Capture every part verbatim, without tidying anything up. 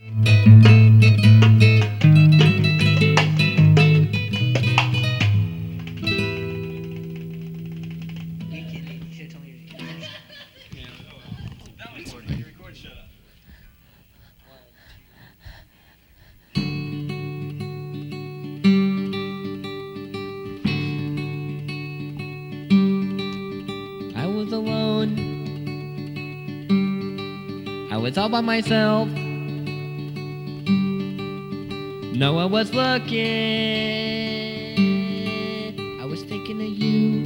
I was alone. I was all by myself. No one was looking. I was thinking of you.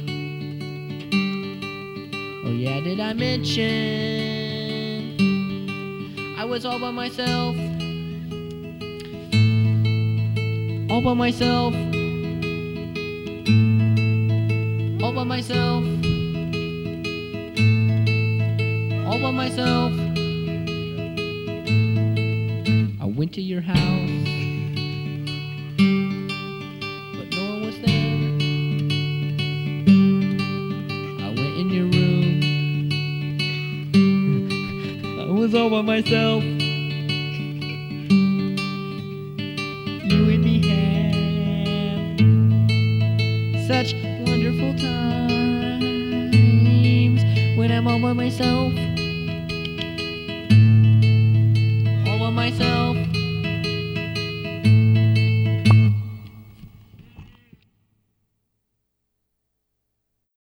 Oh yeah, did I mention I was all by myself? All by myself. All by myself. All by myself. I went to your house, but no one was there. I went in your room. I was all by myself. You and me have such wonderful times when I'm all by myself. All by myself.